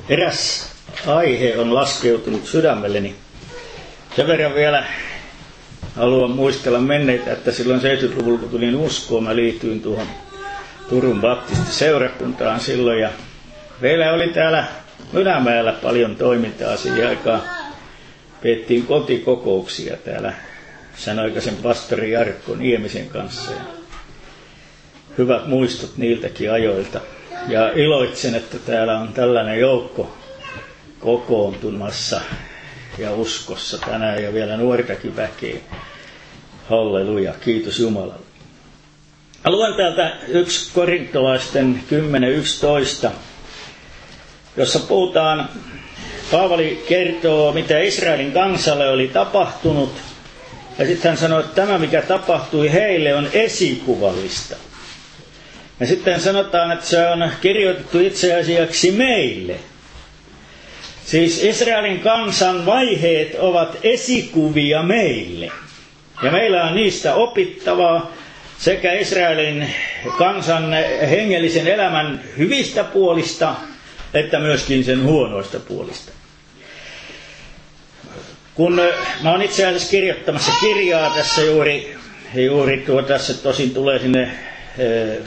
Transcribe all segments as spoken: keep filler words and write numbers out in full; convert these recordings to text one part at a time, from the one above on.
Eräs aihe on laskeutunut sydämelleni. Sen verran vielä haluan muistella menneitä, että silloin seitsemänkymmentäluvulla kun tulin uskoon, mä liityin tuohon Turun baptistiseurakuntaan silloin. Ja meillä oli täällä Mynämäellä paljon toimintaa siihen aikaan. Peettiin kotikokouksia täällä sen aikaisen pastori Jarkko Niemisen kanssa. Ja hyvät muistot niiltäkin ajoilta. Ja iloitsen, että täällä on tällainen joukko kokoontumassa ja uskossa tänään ja vielä nuortakin väkeä. Halleluja, kiitos Jumalalle. Luen täältä yksi korintolaisten kymmenen yksitoista, jossa puhutaan, Paavali kertoo, mitä Israelin kansalle oli tapahtunut. Ja sitten hän sanoo, että tämä, mikä tapahtui heille, on esikuvallista. Ja sitten sanotaan, että se on kirjoitettu itse asiaksi meille. Siis Israelin kansan vaiheet ovat esikuvia meille. Ja meillä on niistä opittavaa sekä Israelin kansan hengellisen elämän hyvistä puolista, että myöskin sen huonoista puolista. Kun mä oon itse asiassa kirjoittamassa kirjaa tässä juuri, juuri tuo tässä tosin tulee sinne e,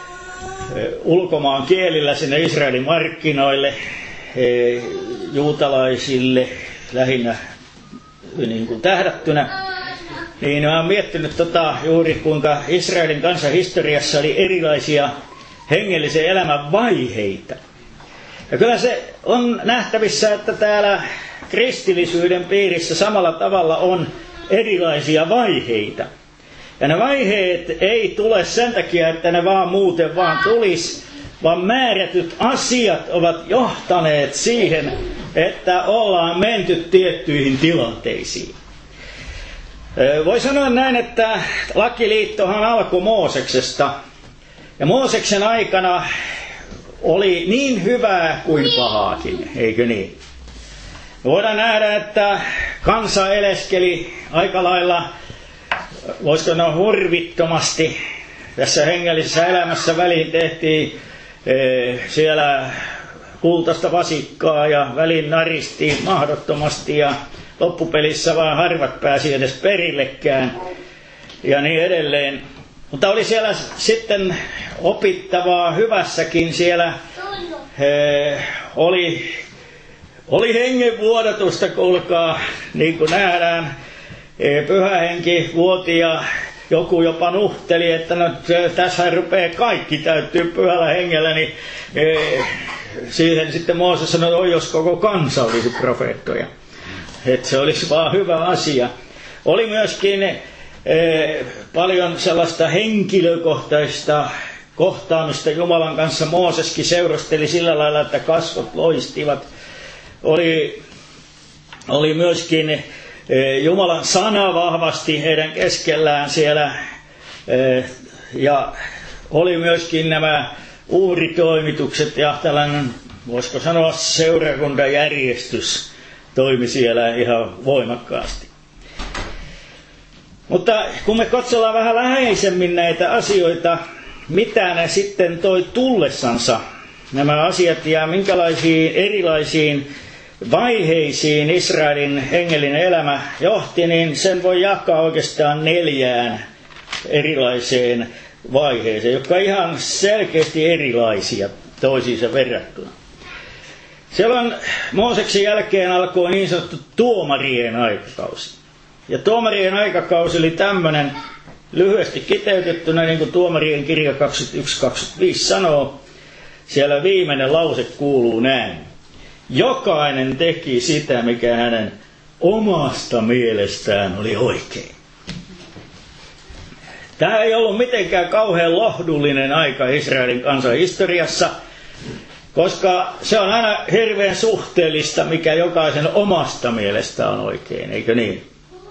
ulkomaan kielillä sinne Israelin markkinoille, e, juutalaisille lähinnä niin kuin tähdättynä, niin mä oon miettinyt tota, juuri kuinka Israelin kansan historiassa oli erilaisia hengellisen elämän vaiheita. Ja kyllä se on nähtävissä, että täällä kristillisyyden piirissä samalla tavalla on erilaisia vaiheita. Ja ne vaiheet ei tule sen takia, että ne vaan muuten vaan tulisi, vaan määrätyt asiat ovat johtaneet siihen, että ollaan menty tiettyihin tilanteisiin. Voi sanoa näin, että lakiliittohan alkoi Mooseksesta. Ja Mooseksen aikana oli niin hyvää kuin pahaakin, eikö niin? Me voidaan nähdä, että kansa eleskeli aika lailla, voisiko sanoa hurvittomasti. Tässä hengellisessä elämässä väliin tehtiin e, siellä kultaista vasikkaa ja väliin naristiin mahdottomasti ja loppupelissä vaan harvat pääsi edes perillekään ja niin edelleen. Mutta oli siellä sitten opittavaa hyvässäkin siellä, e, oli, oli hengenvuodatusta, kuulkaa, niin kuin nähdään, e, pyhä henki vuoti ja joku jopa nuhteli, että no, tässä rupeaa kaikki täyttyy pyhällä hengellä, niin e, siihen sitten Mooses sanoi, että oi, jos koko kansa olisi profeettoja. Että se olisi vaan hyvä asia. Oli myöskin e, paljon sellaista henkilökohtaista kohtaamista Jumalan kanssa. Mooseskin seurusteli sillä lailla, että kasvot loistivat. Oli, oli myöskin e, Jumalan sana vahvasti heidän keskellään siellä. E, ja oli myöskin nämä uhritoimitukset ja tällainen, voisiko sanoa, seurakuntajärjestys toimi siellä ihan voimakkaasti. Mutta kun me katsellaan vähän läheisemmin näitä asioita, mitä ne sitten toi tullessansa, nämä asiat, ja minkälaisiin erilaisiin vaiheisiin Israelin hengellinen elämä johti, niin sen voi jakaa oikeastaan neljään erilaiseen vaiheeseen, jotka on ihan selkeästi erilaisia toisiinsa verrattuna. Silloin Mooseksen jälkeen alkoi niin sanottu tuomarien aikakausi. Ja tuomarien aikakausi oli tämmöinen lyhyesti kiteytettynä, niin kuin tuomarien kirja kaksikymmentäyksi kaksikymmentäviisi sanoo. Siellä viimeinen lause kuuluu näin. Jokainen teki sitä, mikä hänen omasta mielestään oli oikein. Tämä ei ollut mitenkään kauhean lohdullinen aika Israelin kansan historiassa, koska se on aina hirveän suhteellista, mikä jokaisen omasta mielestä on oikein, eikö niin?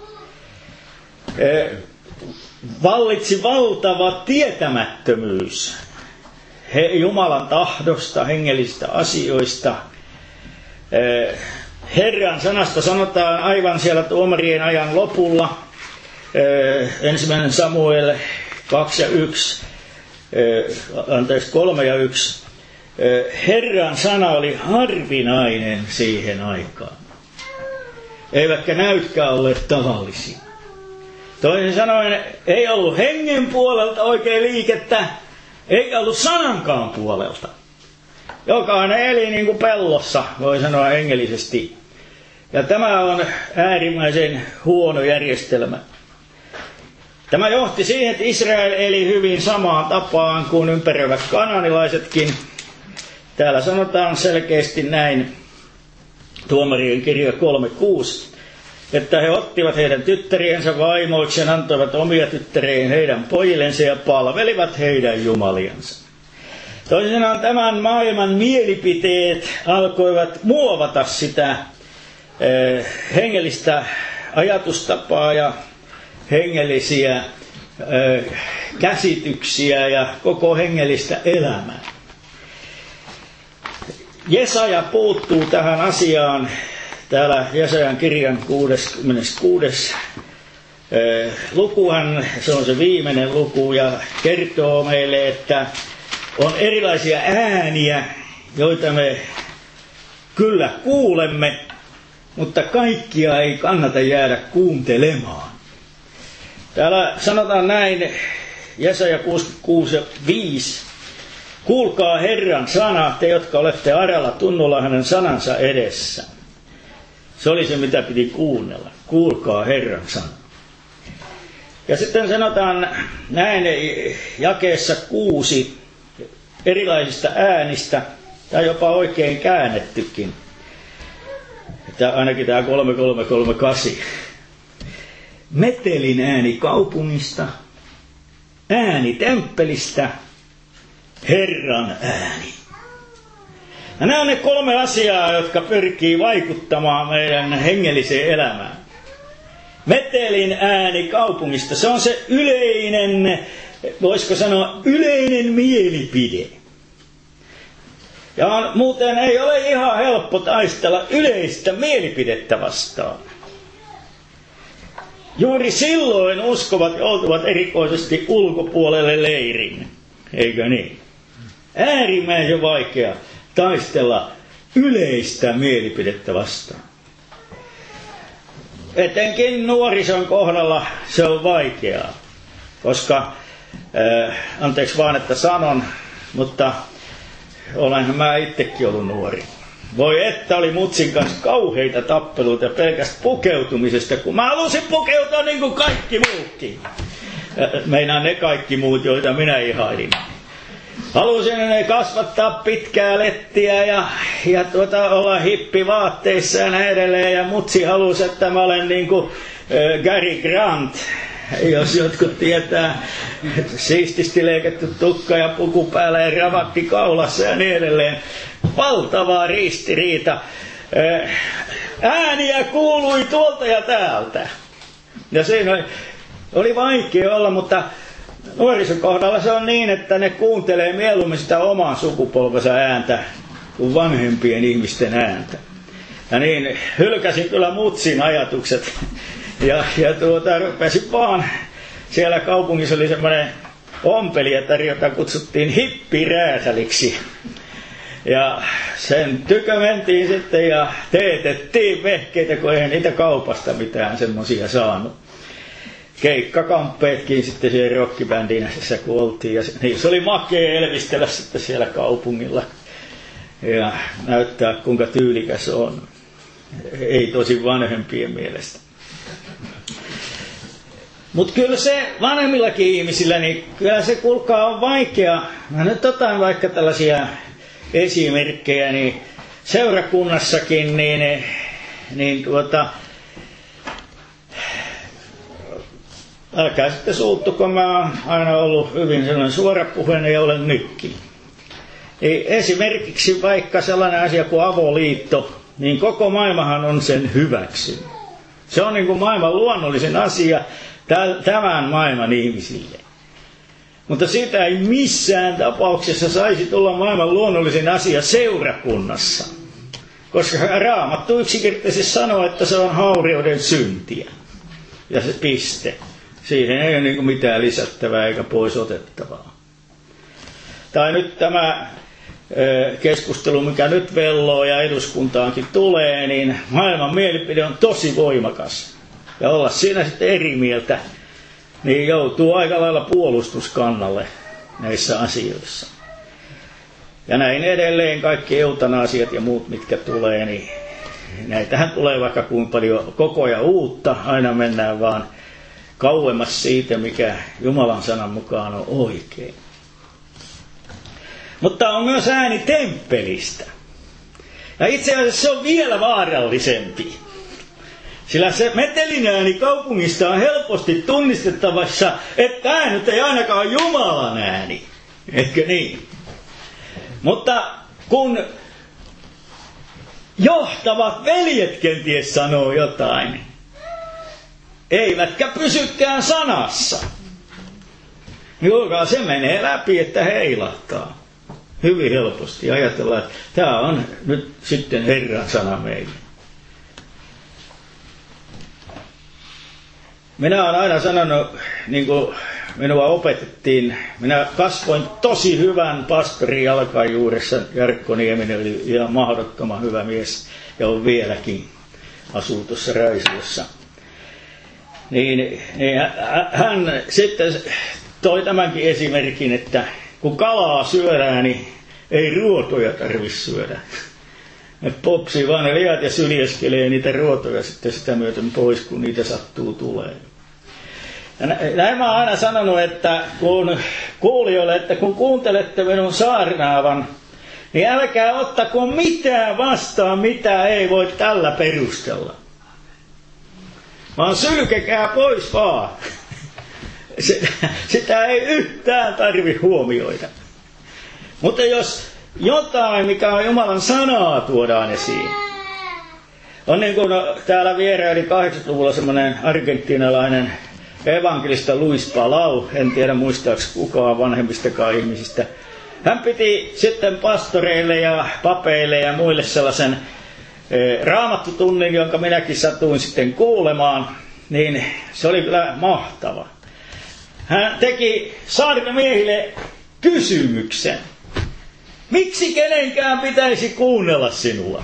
E, vallitsi valtava tietämättömyys He, Jumalan tahdosta, hengellisistä asioista. E, Herran sanasta sanotaan aivan siellä tuomarien ajan lopulla, e, ensimmäinen Samuel kaksi ja yksi, e, anteeksi kolme ja yksi. Herran sana oli harvinainen siihen aikaan. Eivätkä näytkään olleet tavallisia. Toisin sanoen ei ollut hengen puolelta oikein liikettä, eikä ollut sanankaan puolelta. Jokainen eli niin kuin pellossa, voi sanoa hengellisesti. Ja tämä on äärimmäisen huono järjestelmä. Tämä johti siihen, että Israel eli hyvin samaan tapaan kuin ympäröivät kananilaisetkin. Täällä sanotaan selkeästi näin, Tuomarien kirja kolme kuusi, että he ottivat heidän tyttäriensä vaimoiksi ja antoivat omia tyttäreen heidän pojillensa ja palvelivat heidän jumaliansa. Toisin sanoen tämän maailman mielipiteet alkoivat muovata sitä eh, hengellistä ajatustapaa ja hengellisiä eh, käsityksiä ja koko hengellistä elämää. Jesaja puuttuu tähän asiaan. Täällä Jesajan kirjan kuudeskymmeneskuudes eh, lukuhan, se on se viimeinen luku ja kertoo meille, että on erilaisia ääniä, joita me kyllä kuulemme, mutta kaikkia ei kannata jäädä kuuntelemaan. Täällä sanotaan näin, Jesaja kuusikymmentäkuusi ja viisi. Kuulkaa Herran sana, te jotka olette aralla tunnolla hänen sanansa edessä. Se oli se, mitä piti kuunnella. Kuulkaa Herran sana. Ja sitten sanotaan näin jakeessa kuusi erilaisista äänistä, tai jopa oikein käännettykin. Tämä, ainakin tämä kolme kolme kolme kahdeksan. Metelin ääni kaupungista, ääni temppelistä, Herran ääni. Ja nämä on ne kolme asiaa, jotka pyrkii vaikuttamaan meidän hengelliseen elämään. Metelin ääni kaupungista, se on se yleinen, voisiko sanoa yleinen mielipide. Ja on, muuten ei ole ihan helppo taistella yleistä mielipidettä vastaan. Juuri silloin uskovat joutuvat erikoisesti ulkopuolelle leirin, eikö niin? Äärimmäisen vaikea taistella yleistä mielipidettä vastaan. Etenkin nuorison kohdalla se on vaikeaa, koska, äh, anteeksi vaan, että sanon, mutta olenhan mä itsekin ollut nuori. Voi että oli mutsin kanssa kauheita tappeluita pelkästä pukeutumisesta, kun mä halusin pukeutua niin kuin kaikki muutkin. Meinaan ne kaikki muut, joita minä ihailin. Halusin kasvattaa pitkää lettiä ja, ja tuota, olla hippivaatteissa ja näin edelleen. Ja mutsi halusi, että mä olen niin kuin äh, Gary Grant, jos jotkut tietää. Siististi leikattu tukka ja puku päällä ja ravatti kaulassa ja niin edelleen. Valtava ristiriita. Äh, ääniä kuului tuolta ja täältä. Ja siinä oli, oli vaikea olla, mutta nuorison kohdalla se on niin, että ne kuuntelee mieluummin sitä oman sukupolvensa ääntä kuin vanhempien ihmisten ääntä. Ja niin hylkäsin kyllä mutsin ajatukset. Ja, ja tuota, rupesin vaan, siellä kaupungissa oli semmoinen ompelijatar, jota kutsuttiin hippirääsäliksi. Ja sen tykö mentiin sitten ja teetettiin vehkeitä, kun eihän niitä kaupasta mitään semmoisia saanut. Keikkakamppeetkin sitten siellä rockibändissä kun oltiin. Ja niin se oli makea elvistellä sitten siellä kaupungilla ja näyttää kuinka tyylikäs on. Ei tosi vanhempien mielestä. Mutta kyllä se vanhemmillakin ihmisillä, niin kyllä se kuulkaa on vaikea. Mä nyt otan vaikka tällaisia esimerkkejä, niin seurakunnassakin, niin, niin tuota, älkää sitten suuttuko, mä oon aina ollut hyvin sellainen suorapuheinen ja olen nytkin. Niin esimerkiksi vaikka sellainen asia kuin avoliitto, niin koko maailmahan on sen hyväksynyt. Se on niin kuin maailman luonnollisen asia tämän maailman ihmisille. Mutta siitä ei missään tapauksessa saisi tulla maailman luonnollisen asia seurakunnassa. Koska Raamattu yksinkertaisesti sanoo, että se on haurioiden syntiä. Ja se piste. Siihen ei ole niin kuin mitään lisättävää eikä pois otettavaa. Tai nyt tämä keskustelu, mikä nyt velloo ja eduskuntaankin tulee, niin maailman mielipide on tosi voimakas. Ja olla siinä sitten eri mieltä, niin joutuu aika lailla puolustuskannalle näissä asioissa. Ja näin edelleen kaikki eutanasiat ja muut, mitkä tulee, niin näitähän tulee vaikka kuinka paljon koko ajan uutta. Aina mennään vaan kauemmas siitä, mikä Jumalan sanan mukaan on oikein. Mutta on myös ääni temppelistä. Ja itse asiassa se on vielä vaarallisempi. Sillä se metelin ääni kaupungista on helposti tunnistettavassa, että äänet ei ainakaan ole Jumalan ääni. Eikö niin? Mutta kun johtavat veljet kenties sanoo jotain, eivätkä pysykään sanassa, niin kuulkaa, se menee läpi, että heilahtaa. Hyvin helposti ajatellaan, että tämä on nyt sitten Herran sana meille. Minä olen aina sanonut, niin kuin minua opetettiin, minä kasvoin tosi hyvän pastorin jalkajuuressa. Jarkko Nieminen oli ihan mahdottoman hyvä mies ja on vieläkin, asuu tuossa Raisiossa. Niin, niin hän sitten toi tämänkin esimerkin, että kun kalaa syödään, niin ei ruotoja tarvitse syödä. Ne popsii vaan ne lihat ja syljeskelee niitä ruotoja sitten sitä myöten pois, kun niitä sattuu tulee. Ja näin mä oon aina sanonut, että kun kuulijoille, että kun kuuntelette minun saarnaavan, niin älkää ottako mitään vastaan, mitä ei voi tällä perustella. Vaan sylkekää pois vaan. Sitä, sitä ei yhtään tarvi huomioida. Mutta jos jotain, mikä on Jumalan sanaa, tuodaan esiin. On niin kuin no, täällä vieraili kahdeksankymmentäluvulla semmoinen argentinalainen evankelista Luis Palau, en tiedä muistaako kukaan vanhemmistakaan ihmisistä. Hän piti sitten pastoreille ja papeille ja muille sellaisen e, raamattutunnin, jonka minäkin satuin sitten kuulemaan, niin se oli kyllä mahtava. Hän teki saarnamiehille kysymyksen. Miksi kenenkään pitäisi kuunnella sinua?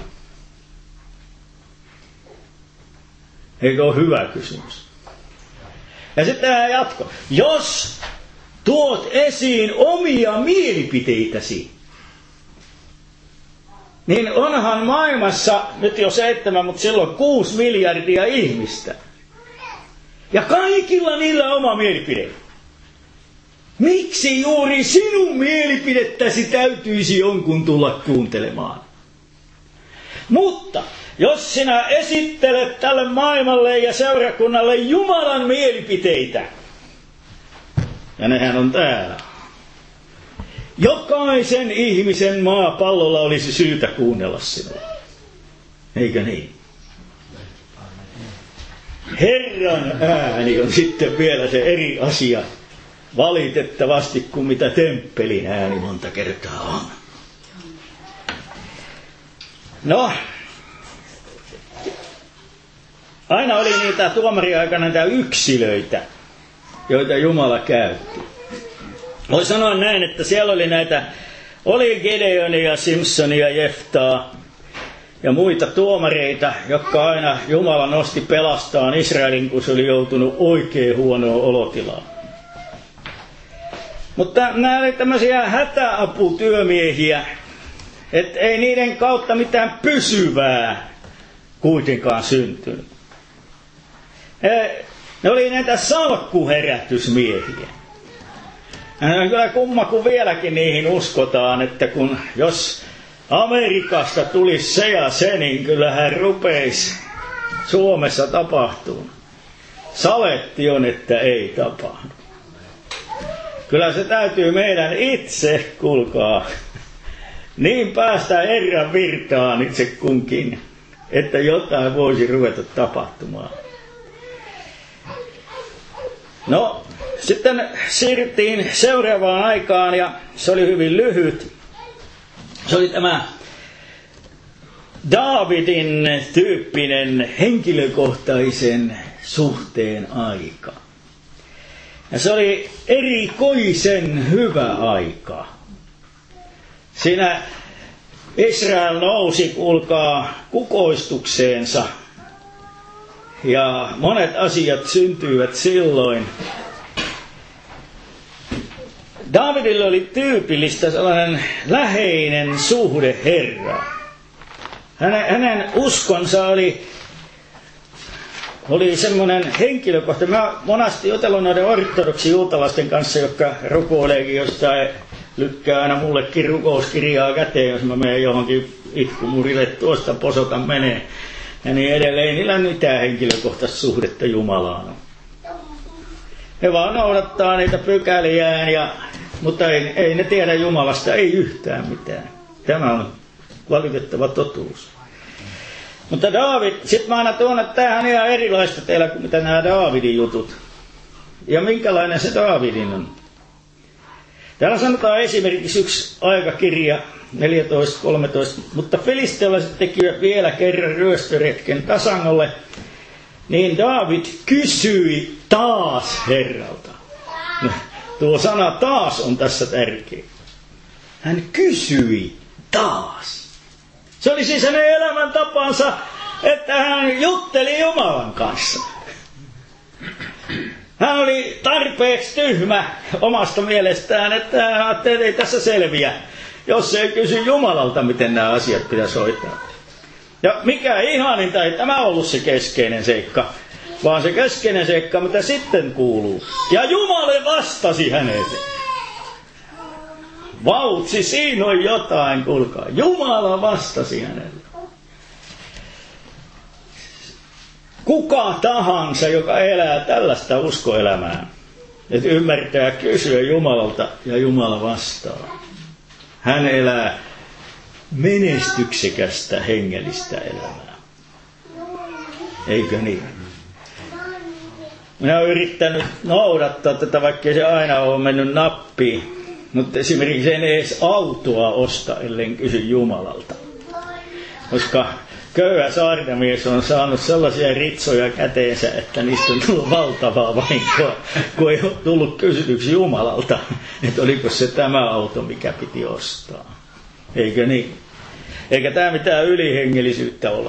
Eikö ole hyvä kysymys? Ja sitten hän jatkoi. Jos tuot esiin omia mielipiteitäsi, niin onhan maailmassa nyt jo seitsemän, mutta silloin kuusi miljardia ihmistä. Ja kaikilla niillä on oma mielipide. Miksi juuri sinun mielipidettäsi täytyisi jonkun tulla kuuntelemaan? Mutta jos sinä esittelet tälle maailmalle ja seurakunnalle Jumalan mielipiteitä, ja nehän on täällä, jokaisen ihmisen maapallolla olisi syytä kuunnella sinua. Eikö niin? Herran ääni on sitten vielä se eri asia, valitettavasti, kuin mitä temppelin ääni monta kertaa on. No, aina oli niitä tuomariaikana niitä yksilöitä, joita Jumala käytti. Voi sanoa näin, että siellä oli näitä, oli Gedeonia, Simpsonia, Jeftaa ja muita tuomareita, jotka aina Jumala nosti pelastaan Israelin, kun se oli joutunut oikein huonoon olotilaan. Mutta nämä oli tämmöisiä hätäaputyömiehiä, että ei niiden kautta mitään pysyvää kuitenkaan syntynyt. Ne oli näitä salkkuherätysmiehiä. Ja on kyllä kumma, kun vieläkin niihin uskotaan, että kun jos Amerikasta tulisi se ja se, niin kyllähän rupeisi Suomessa tapahtumaan. Saletti on, että ei tapahdu. Kyllä se täytyy meidän itse, kuulkaa, niin päästä Herran virtaan itse kunkin, että jotain voisi ruveta tapahtumaan. No, sitten siirryttiin seuraavaan aikaan ja se oli hyvin lyhyt. Se oli tämä Daavidin tyyppinen henkilökohtaisen suhteen aika. Ja se oli erikoisen hyvä aika. Siinä Israel nousi, kuulkaa, kukoistukseensa. Ja monet asiat syntyivät silloin. Daavidille oli tyypillistä sellainen läheinen suhde Herraan. Hänen, hänen uskonsa oli, oli semmoinen henkilökohtainen. Mä monasti jutellut noiden ortodoksi juutalaisten kanssa, jotka rukoileekin jostain, lykkää aina mullekin rukouskirjaa käteen, jos mä menen johonkin itkumurille, tuosta posotan menee. Ja niin edelleen, ei niillä mitään henkilökohtaista suhdetta Jumalaan. He vaan noudattaa niitä pykäliään, ja, mutta ei, ei ne tiedä Jumalasta, ei yhtään mitään. Tämä on valitettava totuus. Mutta Daavid, sitten mä aina tuon, että tämähän on ihan erilaista teillä kuin mitä nämä Daavidin jutut. Ja minkälainen se Daavidin on? Täällä sanotaan esimerkiksi yksi aikakirja, neljätoista kolmetoista, mutta filistealaiset tekivät vielä kerran ryöstöretken Tasangolle, niin Daavid kysyi taas Herralta. Tuo sana taas on tässä tärkeä. Hän kysyi taas. Se oli siis hänen elämäntapansa, että hän jutteli Jumalan kanssa. Hän oli tarpeeksi tyhmä omasta mielestään, että hän ajatteli, että ei tässä selviä, jos ei kysy Jumalalta, miten nämä asiat pitäisi hoitaa. Ja mikä ihaninta, ei tämä ollut se keskeinen seikka, vaan se keskeinen seikka, mitä sitten kuuluu. Ja Jumala vastasi hänelle. Vautsi, siinä on jotain, kuulkaa. Jumala vastasi hänelle. Kuka tahansa, joka elää tällaista uskoelämää, että ymmärtää kysyä Jumalalta ja Jumala vastaa. Hän elää menestyksekästä hengellistä elämää. Eikö niin? Minä olen yrittänyt noudattaa tätä, vaikka se aina ole mennyt nappiin. Mutta esimerkiksi en edes autoa osta, ellen kysy Jumalalta. Koska köyhä saarnamies on saanut sellaisia ritsoja käteensä, että niistä on tullut valtavaa vahinkoa, kun ei ole tullut kysytyksi Jumalalta, että oliko se tämä auto, mikä piti ostaa. Eikö niin? Eikä tämä mitään ylihengellisyyttä ole.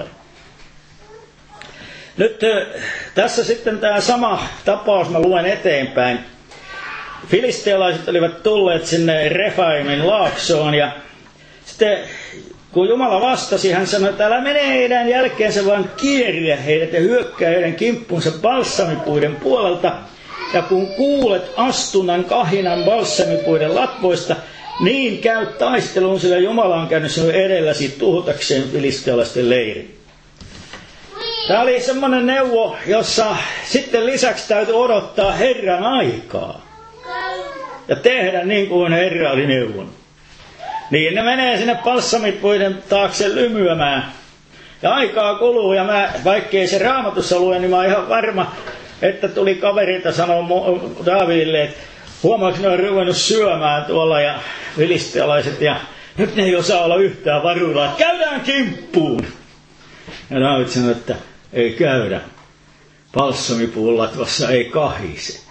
Nyt tässä sitten tämä sama tapaus, mä luen eteenpäin. Filistealaiset olivat tulleet sinne Refaimin laaksoon ja sitten kun Jumala vastasi, hän sanoi, että älä mene heidän jälkeensä, vaan kierrä heidät ja hyökkää heidän kimppunsa balsamipuiden puolelta. Ja kun kuulet astunnan kahinan balsamipuiden latvoista, niin käy taisteluun, sillä Jumala on käynyt sinun edelläsi tuhutakseen filistealaisten leirin. Tämä oli semmoinen neuvo, jossa sitten lisäksi täytyy odottaa Herran aikaa. Ja tehdä niin kuin Herra oli neuvonut. Niin ne menee sinne balsamipuiden taakse lymyämään. Ja aikaa kuluu, ja mä, vaikkei se Raamatussa lue, niin mä oon ihan varma, että tuli kaverilta sanoa Daavidille, että huomaako ne on ruvennut syömään tuolla ja filistealaiset, ja nyt ne ei osaa olla yhtään varuilla, että käydään kimppuun. Ja Daavid sanoi, että ei käydä. Balsamipuun latvassa ei kahise.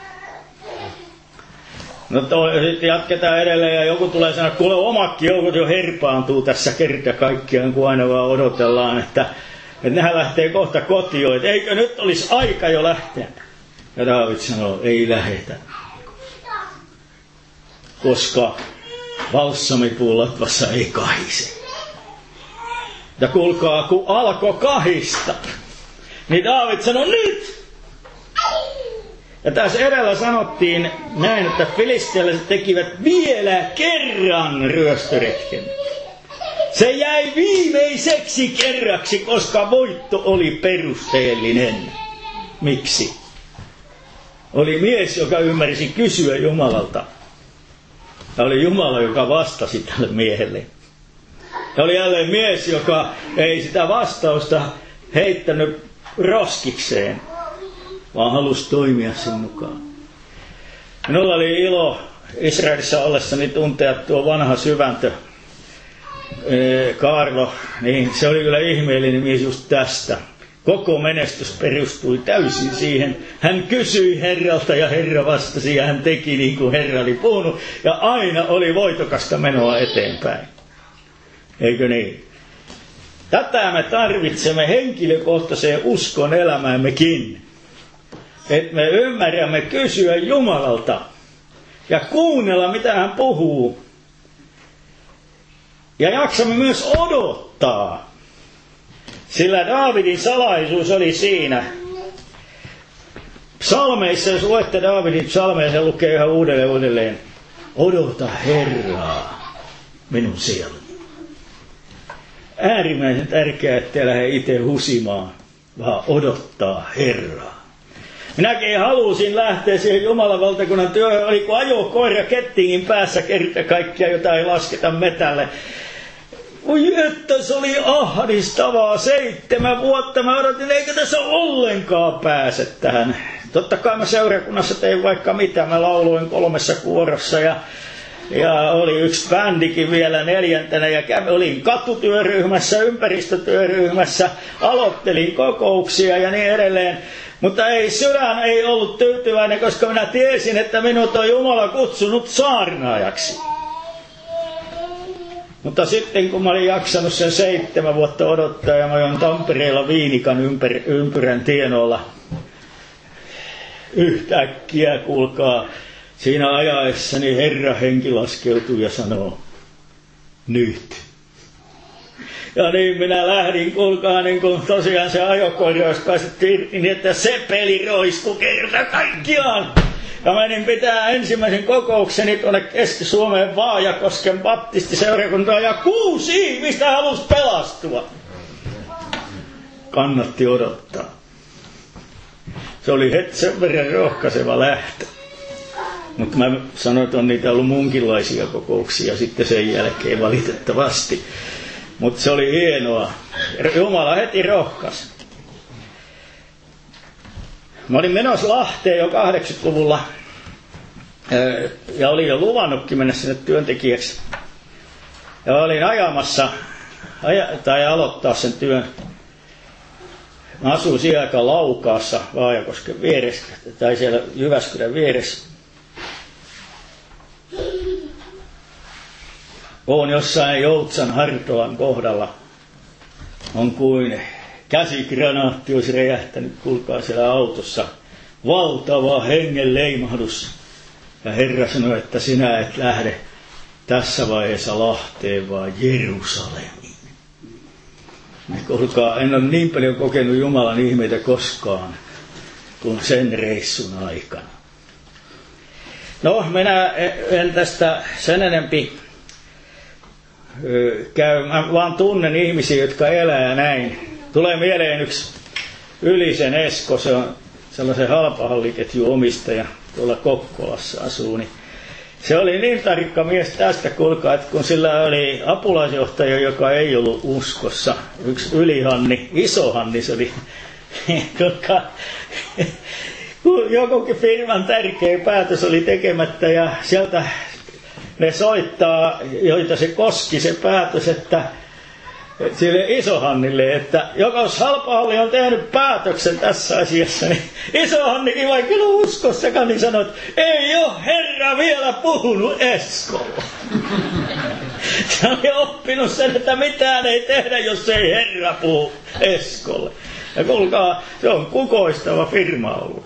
No sitten jatketaan edelleen ja joku tulee sanoa, että kuule omakin joukot jo herpaantuu tässä kerta kaikkiaan, kun aina vaan odotellaan, että, että nehän lähtee kohta kotiin, että eikö nyt olisi aika jo lähteä. Ja Daavid sanoo, ei lähetä, koska balsamipuun latvassa ei kahise. Ja kuulkaa, kun alkoi kahista, niin Daavid sanoi nyt. Ja tässä edellä sanottiin näin, että filistealaiset tekivät vielä kerran ryöstöretken. Se jäi viimeiseksi kerraksi, koska voitto oli perusteellinen. Miksi? Oli mies, joka ymmärsi kysyä Jumalalta. Ja oli Jumala, joka vastasi tälle miehelle. Ja oli jälleen mies, joka ei sitä vastausta heittänyt roskikseen, vaan halusi toimia sen mukaan. Minulla oli ilo Israelissa ollessani tuntea tuo vanha syväntö Kaarlo, niin se oli kyllä ihmeellinen mies just tästä. Koko menestys perustui täysin siihen. Hän kysyi Herralta ja Herra vastasi ja hän teki niin kuin Herra oli puhunut. Ja aina oli voitokasta menoa eteenpäin. Eikö niin? Tätä me tarvitsemme henkilökohtaiseen uskon elämäämmekin. Että me ymmärrämme kysyä Jumalalta ja kuunnella mitä hän puhuu. Ja jaksamme myös odottaa. Sillä Daavidin salaisuus oli siinä. Psalmeissa, jos luette Daavidin psalmeja, se lukee ihan uudelleen uudelleen. Odota Herraa, minun sieluni. Äärimmäisen tärkeää, ettei lähde itse husimaan, vaan odottaa Herraa. Minäkin halusin lähteä siihen Jumalan valtakunnan työhön, oli kuin ajokoira kettingin päässä kerta kaikkia, jota ei lasketa metälle. Oi että se oli ahdistavaa, seitsemän vuotta mä odotin, eikä tässä ollenkaan pääse tähän. Totta kai mä seurakunnassa tein vaikka mitä, mä lauloin kolmessa kuorossa ja, ja oli yksi bändikin vielä neljäntenä ja kävin, olin katutyöryhmässä, ympäristötyöryhmässä, aloittelin kokouksia ja niin edelleen. Mutta ei sydän ei ollut tyytyväinen, koska minä tiesin, että minut on Jumala kutsunut saarnaajaksi. Mutta sitten kun mä olin jaksanut sen seitsemän vuotta odottaa ja mä olin Tampereella Viinikan ympär, ympyrän tienoilla yhtäkkiä, kuulkaa, siinä ajaessani Herra henki laskeutuu ja sanoo, nyt. Ja niin minä lähdin, kuulkaa, niin kuin tosiaan se ajokoira olisi päästetty irti, niin että se peli roiskui kerta kaikkiaan. Ja menin pitää ensimmäisen kokoukseni tuonne Keski-Suomeen Vaajakosken baptistiseurakuntaan ja kuusi ihmistä halusi pelastua. Kannatti odottaa. Se oli heti sen verran rohkaiseva lähtö. Mutta mä sanoin, että on niitä ollut munkinlaisia kokouksia sitten sen jälkeen valitettavasti. Mutta se oli hienoa. Jumala heti rohkaisi. Mä olin menossa Lahteen jo kahdeksankymmentäluvulla ja olin jo luvannutkin mennä sinne työntekijäksi. Ja olin ajamassa aja, tai aloittaa sen työn. Mä asuin siihen aikaan Laukaassa, Vaajakosken vieressä, tai siellä Jyväskylän vieressä. Oon jossain Joutsan Hartolan kohdalla. On kuin käsikranaatti olisi räjähtänyt, kuulkaa siellä autossa. Valtava hengen leimahdus. Ja Herra sanoi, että sinä et lähde tässä vaiheessa Lahteen, vaan Jerusalemiin. Kuulkaa, en ole niin paljon kokenut Jumalan ihmeitä koskaan kuin sen reissun aikana. No, minä en tästä sen enempi käy. Mä vaan tunnen ihmisiä, jotka elää näin. Tulee mieleen yksi Ylisen Esko, se on sellaisen halpahalliketjun omistaja, tuolla Kokkolassa asuu. Niin se oli niin tarkka mies tästä, kuulkaa, että kun sillä oli apulaisjohtaja, joka ei ollut uskossa, yksi Ylihanni, Isohanni se oli, kuulkaa, kun jokukin firman tärkeä päätös oli tekemättä ja sieltä ne soittaa, joita se koski se päätös, että sille Isohannille, että jos Halpahalli on tehnyt päätöksen tässä asiassa, niin Isohannikin vaikka ei ole uskossakaan, niin sanoi, että ei ole Herra vielä puhunut Eskolla. Se oli oppinut sen, että mitään ei tehdä, jos ei Herra puhu Eskolle. Ja kuulkaa, se on kukoistava firma ollut.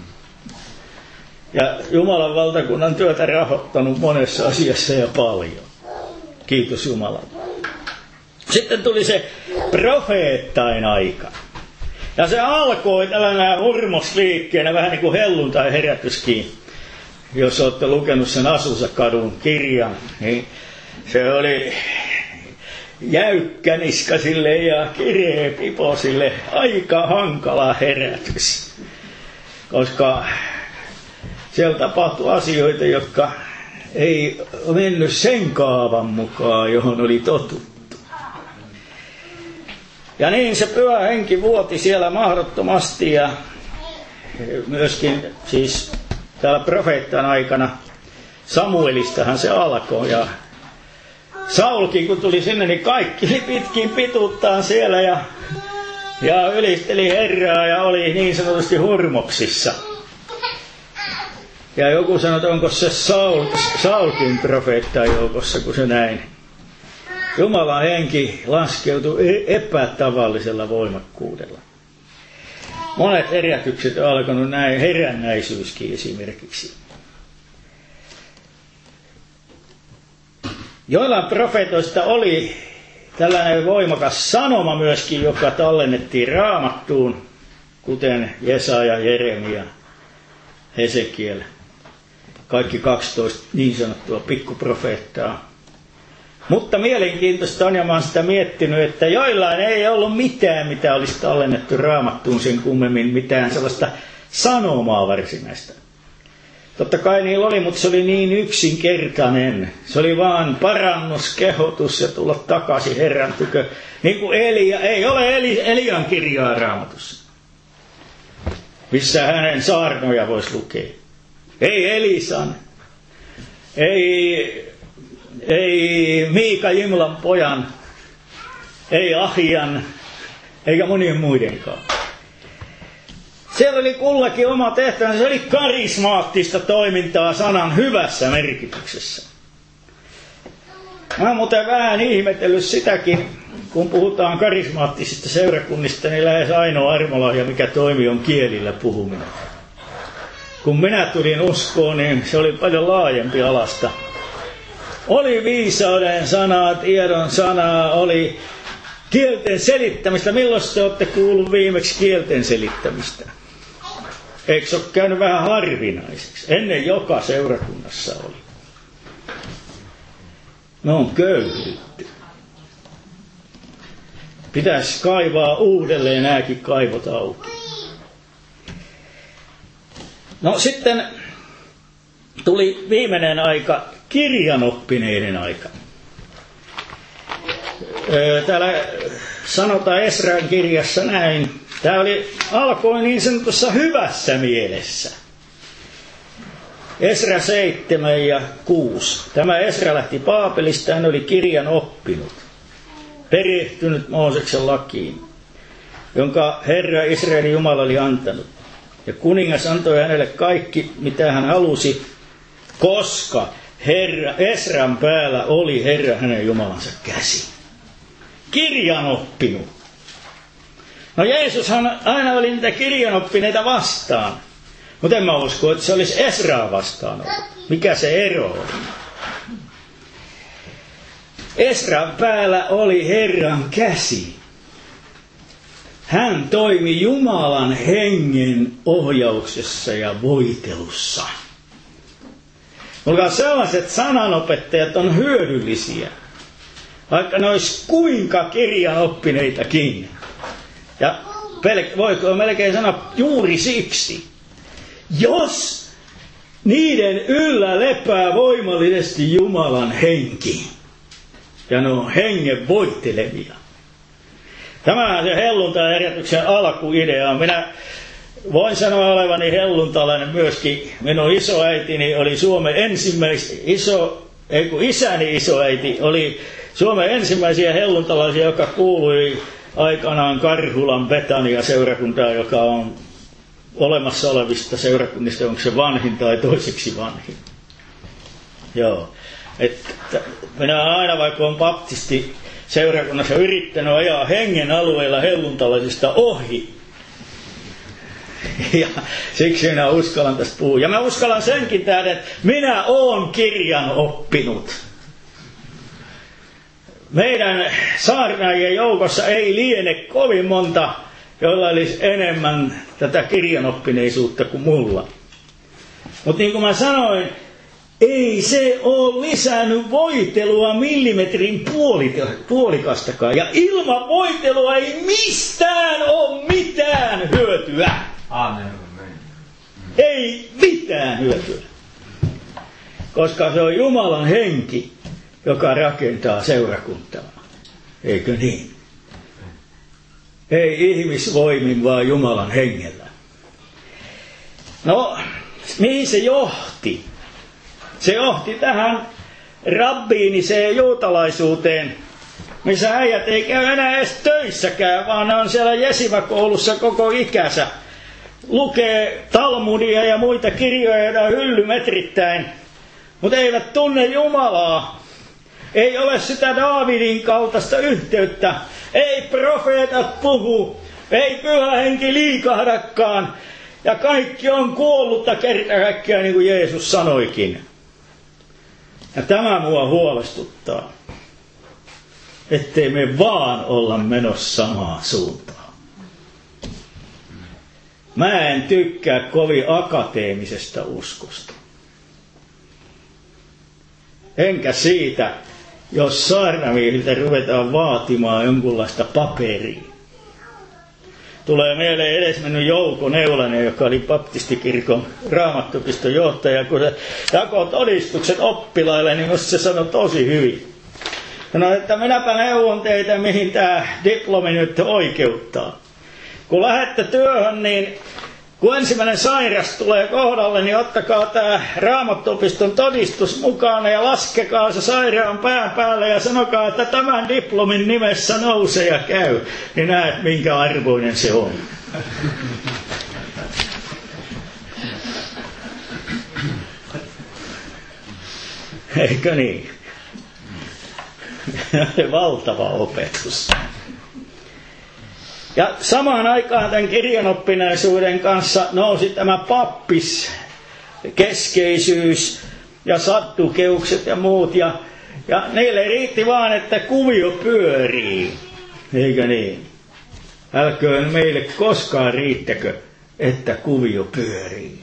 Ja Jumalan valtakunnan työtä rahoittanut monessa asiassa ja paljon. Kiitos Jumalalle. Sitten tuli se profeettain aika. Ja se alkoi tällainen hurmosliikkeenä, vähän niin kuin helluntai herätyskin. Jos olette lukenut sen Asusakadun kirjan, niin se oli jäykkäniskasille ja kireepiposille aika hankala herätys. Koska siellä tapahtui asioita, jotka ei mennyt sen kaavan mukaan, johon oli totuttu. Ja niin se pyhä henki vuoti siellä mahdottomasti ja myöskin siis täällä profeettan aikana Samuelistahan se alkoi. Ja Saulkin kun tuli sinne, niin kaikki pitkin pituuttaan siellä ja, ja ylisteli Herraa ja oli niin sanotusti hurmoksissa. Ja joku sanoi, että onko se Saul, Saulkin profeetta joukossa, kun se näin. Jumalan henki laskeutui epätavallisella voimakkuudella. Monet herätykset on alkanut näin, herännäisyyskin esimerkiksi. Joillain profeetoista oli tällainen voimakas sanoma myöskin, joka tallennettiin Raamattuun, kuten Jesaja, Jeremia, Hesekiel. Kaikki kaksitoista niin sanottua pikkuprofeettaa. Mutta mielenkiintoista on, ja mä oon sitä miettinyt, että joillain ei ollut mitään, mitä olisi tallennettu Raamattuun sen kummemmin, mitään sellaista sanomaa varsinaista. Totta kai niillä oli, mutta se oli niin yksinkertainen. Se oli vaan parannus, kehotus ja tulla takaisin Herran tykö. Niin kuin Elia, ei ole Eli, Elian kirjaa Raamatussa, missä hänen saarnoja voisi lukea. Ei Elisan, ei, ei Miika Jimlan pojan, ei Ahian, eikä monien muidenkaan. Siellä oli kullakin oma tehtävänsä, se oli karismaattista toimintaa sanan hyvässä merkityksessä. Mä oon muuten vähän ihmetellyt sitäkin, kun puhutaan karismaattisista seurakunnista, niin lähes ainoa armolahja, mikä toimii, on kielillä puhuminen. Kun minä tulin uskoon, niin se oli paljon laajempi alasta. Oli viisauden sanaa, tiedon sanaa, oli kielten selittämistä. Milloin te olette kuullut viimeksi kielten selittämistä? Eikö se ole käynyt vähän harvinaiseksi? Ennen joka seurakunnassa oli. No on köyhdytty. Pitäisi kaivaa uudelleen nämäkin kaivot auki. No sitten tuli viimeinen aika, kirjanoppineiden aika. Täällä sanotaan Esran kirjassa näin. Tämä oli, alkoi niin sanotussa hyvässä mielessä. Esra seitsemän ja kuusi. Tämä Esra lähti Paapelista, hän oli kirjan oppinut, perehtynyt Mooseksen lakiin, jonka Herra Israelin Jumala oli antanut. Ja kuningas antoi hänelle kaikki, mitä hän halusi, koska Herra, Esran päällä oli Herra hänen Jumalansa käsi. Kirjanoppinut. No Jeesushan aina oli niitä kirjanoppineita vastaan. Mutta en mä usko, että se olisi Esraa vastaan ollut. Mikä se ero oli? Esran päällä oli Herran käsi. Hän toimi Jumalan hengen ohjauksessa ja voitelussa. Olkaa sellaiset sananopettajat on hyödyllisiä, vaikka ne olisi kuinka kirjanoppineitakin. Ja pel- voiko melkein sanoa juuri siksi, jos niiden yllä lepää voimallisesti Jumalan henki, ja ne on hengen voittelevia. Tämä on se helluntai-herätyksen alkuidea. Minä voin sanoa olevani helluntalainen myöskin. Minun isoäitini oli Suomen ensimmäisiä, iso, ei kun isäni isoäiti oli Suomen ensimmäisiä helluntalaisia, joka kuului aikanaan Karhulan Betania-seurakuntaa, joka on olemassa olevista seurakunnista, onko se vanhin tai toiseksi vanhin. Joo. Että minä aina, vaikka olen baptisti seurakunnassa yrittänyt ajaa hengen alueella helluntalaisista ohi. Ja siksi minä uskallan tästä puhua. Ja mä uskallan senkin tähden, että minä oon kirjan oppinut. Meidän saarnaajien joukossa ei liene kovin monta, joilla olisi enemmän tätä kirjanoppineisuutta kuin mulla. Mutta niin kuin mä sanoin, ei se ole lisännyt voitelua millimetrin puolikastakaan. Ja ilman voitelua ei mistään ole mitään hyötyä. Amen. Ei mitään hyötyä. Koska se on Jumalan henki, joka rakentaa seurakuntaa. Eikö niin? Ei ihmisvoimin, vaan Jumalan hengellä. No, mihin se johti? Se johti tähän rabbiiniseen juutalaisuuteen, missä äijät ei käy enää edes töissäkään, vaan ne on siellä jesivakoulussa koko ikänsä. Lukee Talmudia ja muita kirjoja, joita on hyllymetrittäin, mutta eivät tunne Jumalaa. Ei ole sitä Daavidin kaltaista yhteyttä. Ei profeetat puhu, ei pyhä henki liikahdakaan. Ja kaikki on kuollutta kerta kaikkiaan, niin kuin Jeesus sanoikin. Ja tämä mua huolestuttaa, ettei me vaan olla menossa samaan suuntaan. Mä en tykkää kovin akateemisesta uskosta. Enkä siitä, jos saarnamiehiltä ruvetaan vaatimaan jonkunlaista paperia. Tulee mieleen edesmennyt Jouko Neulanen, joka oli baptistikirkon raamattupiston johtaja, kun se jakoi todistukset oppilaille, niin musta se sanoi tosi hyvin. Sanoi, että minäpä neuvon teitä, mihin tämä diplomi nyt oikeuttaa. Kun lähdette työhön, niin kun ensimmäinen sairas tulee kohdalle, niin ottakaa tämä raamattuopiston todistus mukana ja laskekaa se sairaan pään päälle ja sanokaa, että tämän diplomin nimessä nousee ja käy. Niin näet, minkä arvoinen se on. Eikö niin? Valtava opetus. Ja samaan aikaan tämän kirjanoppinaisuuden kanssa nousi tämä pappis, keskeisyys ja sattukeukset ja muut. Ja, ja niille riitti vaan, että kuvio pyörii. Eikö niin? Älköön meille koskaan riittäkö, että kuvio pyörii.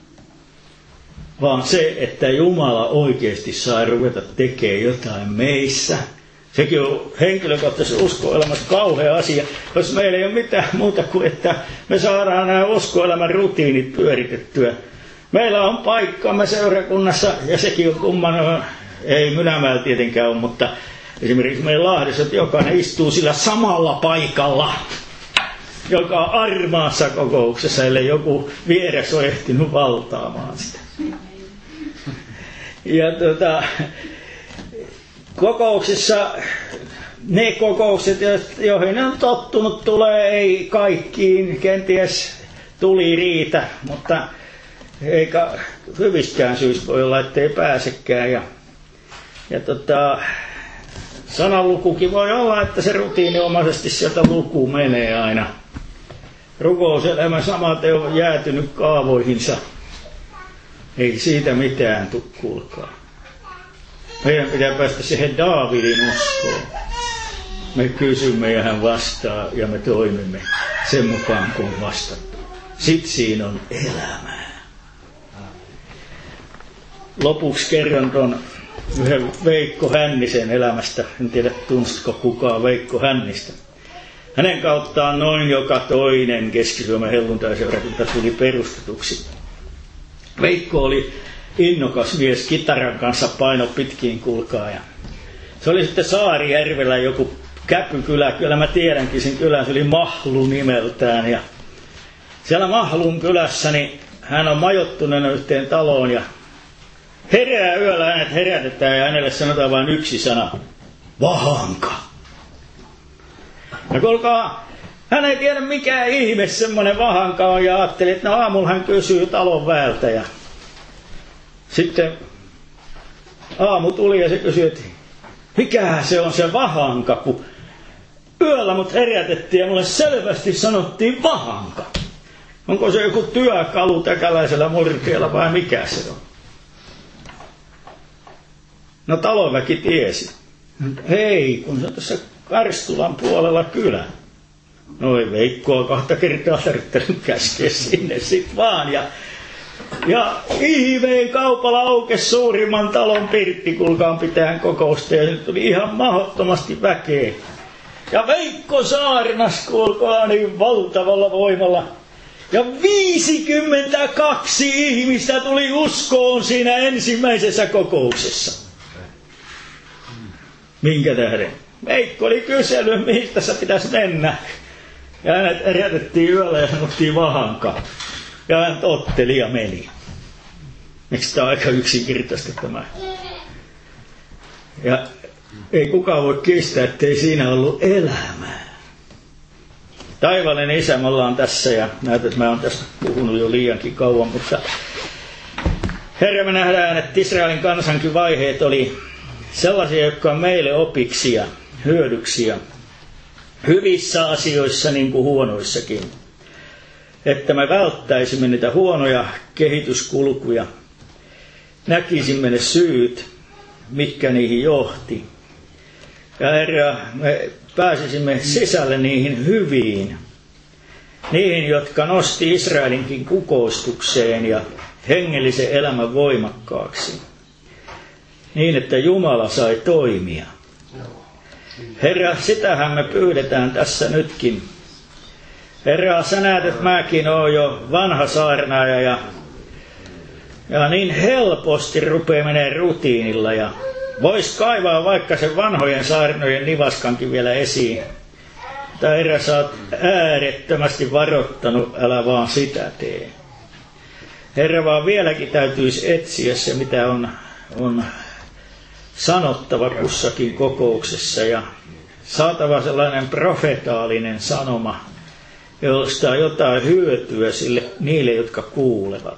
Vaan se, että Jumala oikeasti saa ruveta tekemään jotain meissä. Sekin on henkilökohtaisessa uskoelämässä kauhea asia, jos meillä ei ole mitään muuta kuin, että me saadaan nämä uskoelämän rutiinit pyöritettyä. Meillä on paikkamme seurakunnassa, ja sekin on kumman, ei Mynämäellä tietenkään ole, mutta esimerkiksi meidän Lahdessa, että jokainen istuu sillä samalla paikalla, joka on armaassa kokouksessa, ellei joku vieres ole ehtinyt valtaamaan sitä. Ja tuota... Kokouksissa, ne kokoukset, joihin on tottunut, tulee, ei kaikkiin, kenties tuli riitä, mutta eikä hyviskään syys voi olla, ettei pääsekään. Ja, ja tota, sananlukukin voi olla, että se rutiininomaisesti sieltä luku menee aina. Rukouselämä samaten on jäätynyt kaavoihinsa. Ei siitä mitään tule, kuulkaa. Meidän pitää päästä siihen Daavidin uskoon. Me kysymme ja hän vastaa ja me toimimme sen mukaan kuin vastattu. Sitten siinä on elämää. Lopuksi kerron tuon yhden Veikko Hännisen elämästä. En tiedä, tunsitko kukaan Veikko Hännistä. Hänen kauttaan noin joka toinen Keski-Suomen helluntaiseurakunta tuli perustetuksi. Veikko oli innokas mies, kitaran kanssa paino pitkiin kulkaa. Ja se oli sitten Saarijärvellä joku käpykylä, kyllä mä tiedänkin sen kylän, se oli Mahlu nimeltään. Ja siellä Mahlun kylässä niin hän on majoittuneena yhteen taloon ja herää yöllä, hänet herätetään ja hänelle sanotaan vain yksi sana: vahanka. Ja kuulkaa, hän ei tiedä mikä ihme semmoinen vahanka on ja ajatteli, että no aamulla hän kysyy talon väeltä ja sitten aamu tuli ja se kysyi, että mikä se on se vahanka, kun yöllä mut herätettiin ja mulle selvästi sanottiin vahanka. Onko se joku työkalu täkäläisellä murteella vai mikä se on? No talonväki tiesi. Hei, kun se on tässä Karstulan puolella kylä. No ei Veikkoa kahta kertaa tarvittanut käskeä sinne sit vaan. Ja Ja ihmeen kaupalla aukesi suurimman talon pirtti, kuulkaan pitään kokousta, ja nyt tuli ihan mahdottomasti väkeä. Ja Veikko saarnas, kuulkaa, niin valtavalla voimalla. Ja viisikymmentäkaksi ihmistä tuli uskoon siinä ensimmäisessä kokouksessa. Minkä tähden? Veikko oli kysellyt, mihin tässä pitäisi mennä. Ja hänet herätettiin yöllä ja sanottiin vahanka. Ja hän totteli ja meni. Miksi tämä on aika yksinkertaista tämä? Ja ei kukaan voi kiistää, ettei siinä ollut elämää. Taivaallinen Isä, me ollaan tässä ja näytät, että mä oon tästä puhunut jo liiankin kauan, mutta Herra, me nähdään, että Israelin kansankin vaiheet oli sellaisia, jotka on meille opiksi ja hyödyksi ja hyvissä asioissa niin kuin huonoissakin. Että me välttäisimme niitä huonoja kehityskulkuja, näkisimme ne syyt, mitkä niihin johti. Ja Herra, me pääsisimme sisälle niihin hyviin, niihin, jotka nosti Israelinkin kukoistukseen ja hengellisen elämän voimakkaaksi, niin että Jumala sai toimia. Herra, sitähän me pyydetään tässä nytkin. Herra, sä näet, että mäkin oon jo vanha saarnaaja ja, ja niin helposti rupeaa menee rutiinilla ja vois kaivaa vaikka sen vanhojen saarnojen nivaskankin vielä esiin. Mutta Herra, sä oot äärettömästi varoittanut, älä vaan sitä tee. Herra, vaan vieläkin täytyisi etsiä se, mitä on, on sanottava kussakin kokouksessa ja saatava sellainen profetaalinen sanoma, josta on jotain hyötyä sille, niille, jotka kuulevat.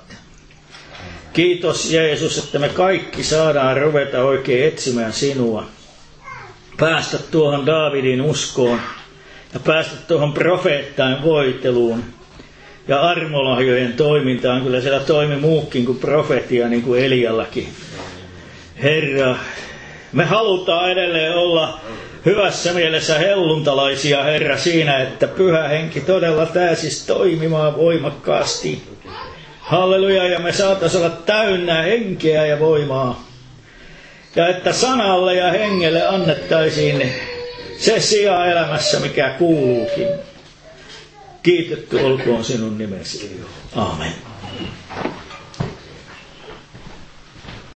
Kiitos Jeesus, että me kaikki saadaan ruveta oikein etsimään sinua. Päästä tuohon Daavidin uskoon ja päästä tuohon profeettain voiteluun ja armolahjojen toimintaan. Kyllä siellä toimi muukin kuin profetia, niin kuin Eliallakin. Herra, me halutaan edelleen olla hyvässä mielessä helluntalaisia, Herra, siinä, että Pyhä Henki todella pääsisi toimimaan voimakkaasti. Halleluja, ja me saataisiin olla täynnä henkeä ja voimaa. Ja että sanalle ja hengelle annettaisiin se sija elämässä, mikä kuuluukin. Kiitetty olkoon sinun nimesi. Aamen.